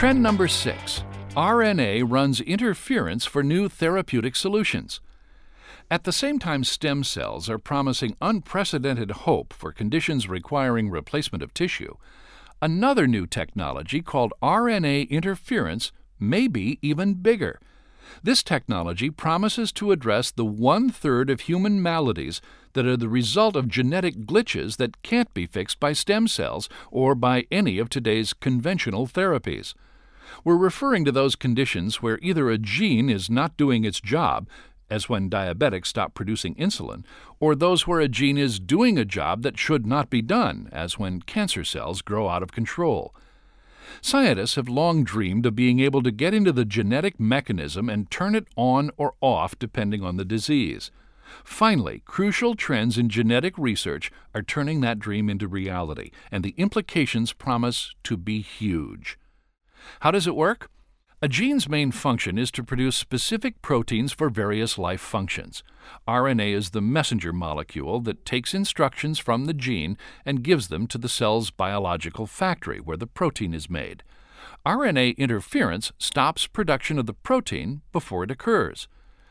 Trend number 6. RNA runs interference for new therapeutic solutions. At the same time stem cells are promising unprecedented hope for conditions requiring replacement of tissue, another new technology called RNA interference may be even bigger. This technology promises to address the 1/3 of human maladies that are the result of genetic glitches that can't be fixed by stem cells or by any of today's conventional therapies. We're referring to those conditions where either a gene is not doing its job, as when diabetics stop producing insulin, or those where a gene is doing a job that should not be done, as when cancer cells grow out of control. Scientists have long dreamed of being able to get into the genetic mechanism and turn it on or off depending on the disease. Finally, crucial trends in genetic research are turning that dream into reality, and the implications promise to be huge. How does it work? A gene's main function is to produce specific proteins for various life functions. RNA is the messenger molecule that takes instructions from the gene and gives them to the cell's biological factory where the protein is made. RNA interference stops production of the protein before it occurs.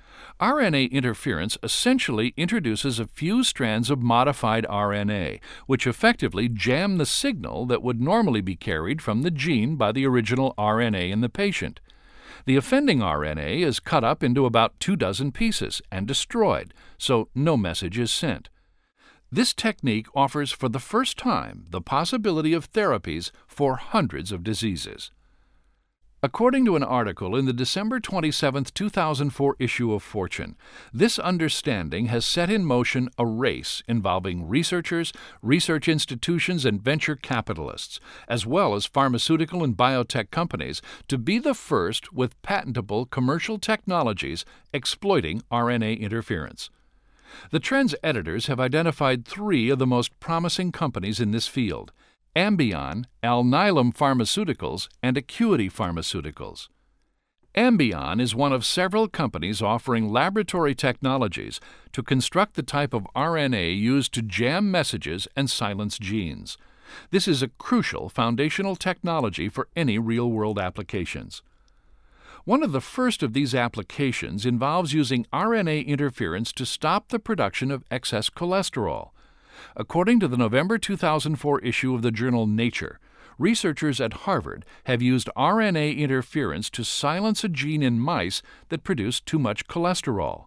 RNA interference essentially introduces a few strands of modified RNA, which effectively jam the signal that would normally be carried from the gene by the original RNA in the patient. The offending RNA is cut up into about 24 pieces and destroyed, so no message is sent. This technique offers for the first time the possibility of therapies for hundreds of diseases. According to an article in the December 27, 2004 issue of Fortune, this understanding has set in motion a race involving researchers, research institutions, and venture capitalists, as well as pharmaceutical and biotech companies, to be the first with patentable commercial technologies exploiting RNA interference. The Trend's editors have identified 3 of the most promising companies in this field: Ambion, Alnylam Pharmaceuticals, and Acuity Pharmaceuticals. Ambion is one of several companies offering laboratory technologies to construct the type of RNA used to jam messages and silence genes. This is a crucial foundational technology for any real-world applications. One of the first of these applications involves using RNA interference to stop the production of excess cholesterol. According to the November 2004 issue of the journal Nature, researchers at Harvard have used RNA interference to silence a gene in mice that produce too much cholesterol.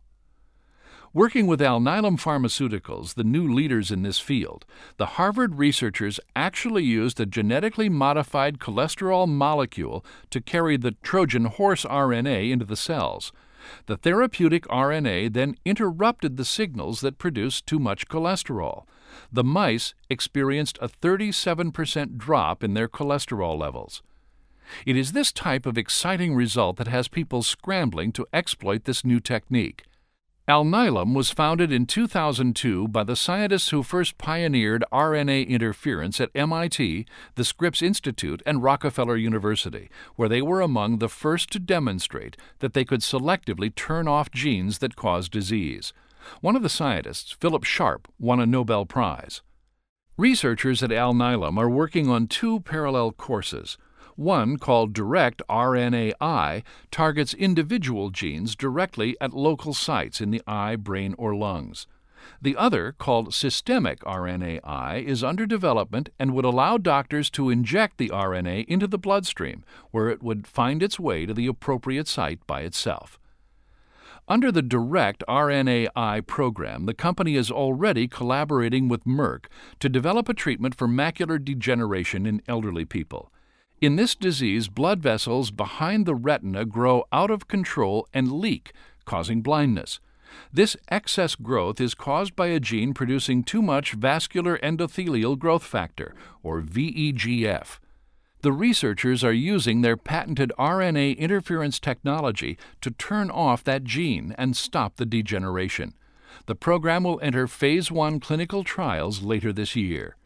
Working with Alnylam Pharmaceuticals, the new leaders in this field, the Harvard researchers actually used a genetically modified cholesterol molecule to carry the Trojan horse RNA into the cells. The therapeutic RNA then interrupted the signals that produced too much cholesterol. The mice experienced a 37% drop in their cholesterol levels. It is this type of exciting result that has people scrambling to exploit this new technique. Alnylam was founded in 2002 by the scientists who first pioneered RNA interference at MIT, the Scripps Institute, and Rockefeller University, where they were among the first to demonstrate that they could selectively turn off genes that cause disease. One of the scientists, Philip Sharp, won a Nobel Prize. Researchers at Alnylam are working on 2 parallel courses. One, called Direct RNAi, targets individual genes directly at local sites in the eye, brain, or lungs. The other, called Systemic RNAi, is under development and would allow doctors to inject the RNA into the bloodstream, where it would find its way to the appropriate site by itself. Under the Direct RNAi program, the company is already collaborating with Merck to develop a treatment for macular degeneration in elderly people. In this disease, blood vessels behind the retina grow out of control and leak, causing blindness. This excess growth is caused by a gene producing too much vascular endothelial growth factor, or VEGF. The researchers are using their patented RNA interference technology to turn off that gene and stop the degeneration. The program will enter Phase 1 clinical trials later this year.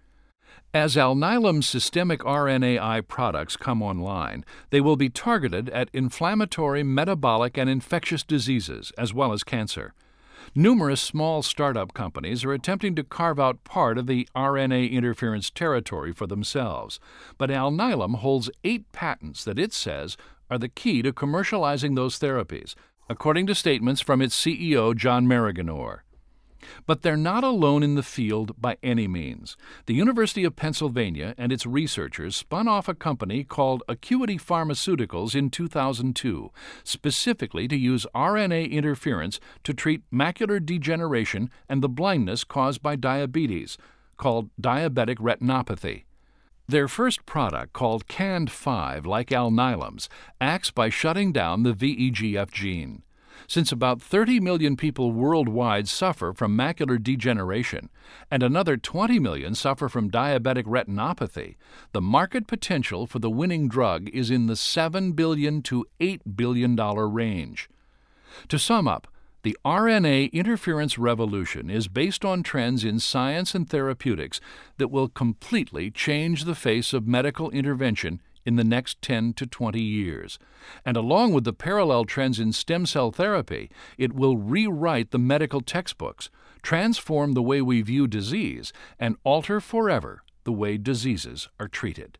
As Alnylam's systemic RNAi products come online, they will be targeted at inflammatory, metabolic, and infectious diseases, as well as cancer. Numerous small startup companies are attempting to carve out part of the RNA interference territory for themselves, but Alnylam holds 8 patents that it says are the key to commercializing those therapies, according to statements from its CEO, John Maraganore. But they're not alone in the field by any means. The University of Pennsylvania and its researchers spun off a company called Acuity Pharmaceuticals in 2002, specifically to use RNA interference to treat macular degeneration and the blindness caused by diabetes, called diabetic retinopathy. Their first product, called CAND5, like Alnylam's, acts by shutting down the VEGF gene. Since about 30 million people worldwide suffer from macular degeneration and another 20 million suffer from diabetic retinopathy, the market potential for the winning drug is in the $7 billion to $8 billion range. To sum up, the RNA interference revolution is based on trends in science and therapeutics that will completely change the face of medical intervention in the next 10 to 20 years. And along with the parallel trends in stem cell therapy, it will rewrite the medical textbooks, transform the way we view disease, and alter forever the way diseases are treated.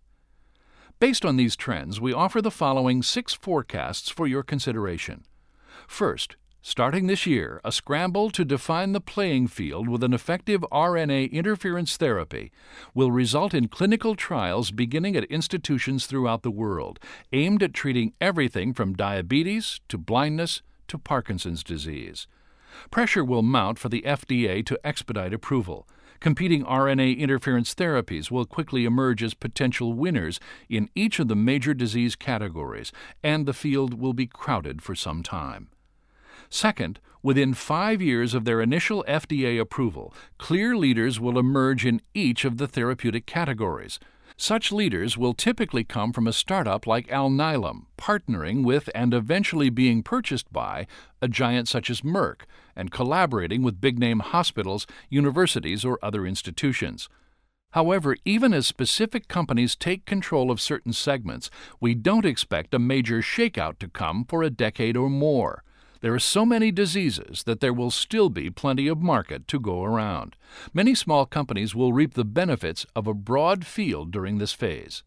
Based on these trends, we offer the following 6 forecasts for your consideration. First, starting this year, a scramble to define the playing field with an effective RNA interference therapy will result in clinical trials beginning at institutions throughout the world, aimed at treating everything from diabetes to blindness to Parkinson's disease. Pressure will mount for the FDA to expedite approval. Competing RNA interference therapies will quickly emerge as potential winners in each of the major disease categories, and the field will be crowded for some time. Second, within 5 years of their initial FDA approval, clear leaders will emerge in each of the therapeutic categories. Such leaders will typically come from a startup like Alnylam, partnering with and eventually being purchased by a giant such as Merck, and collaborating with big-name hospitals, universities, or other institutions. However, even as specific companies take control of certain segments, we don't expect a major shakeout to come for a decade or more. There are so many diseases that there will still be plenty of market to go around. Many small companies will reap the benefits of a broad field during this phase.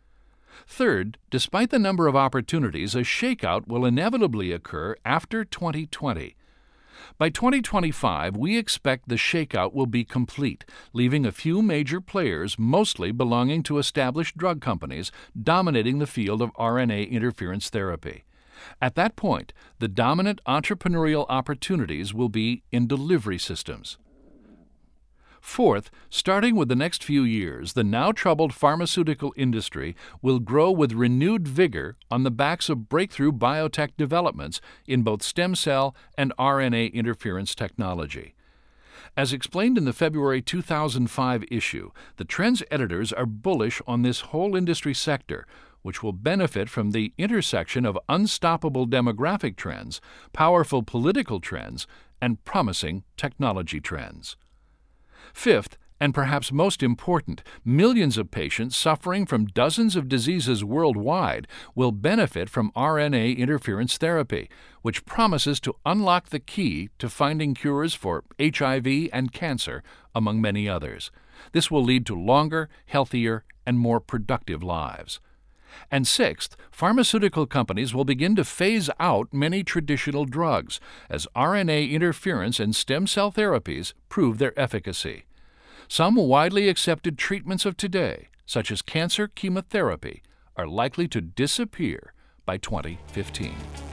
Third, despite the number of opportunities, a shakeout will inevitably occur after 2020. By 2025, we expect the shakeout will be complete, leaving a few major players, mostly belonging to established drug companies, dominating the field of RNA interference therapy. At that point, the dominant entrepreneurial opportunities will be in delivery systems. Fourth, starting with the next few years, the now troubled pharmaceutical industry will grow with renewed vigor on the backs of breakthrough biotech developments in both stem cell and RNA interference technology. As explained in the February 2005 issue, the Trends editors are bullish on this whole industry sector, which will benefit from the intersection of unstoppable demographic trends, powerful political trends, and promising technology trends. Fifth, and perhaps most important, millions of patients suffering from dozens of diseases worldwide will benefit from RNA interference therapy, which promises to unlock the key to finding cures for HIV and cancer, among many others. This will lead to longer, healthier, and more productive lives. And sixth, pharmaceutical companies will begin to phase out many traditional drugs as RNA interference and stem cell therapies prove their efficacy. Some widely accepted treatments of today, such as cancer chemotherapy, are likely to disappear by 2015.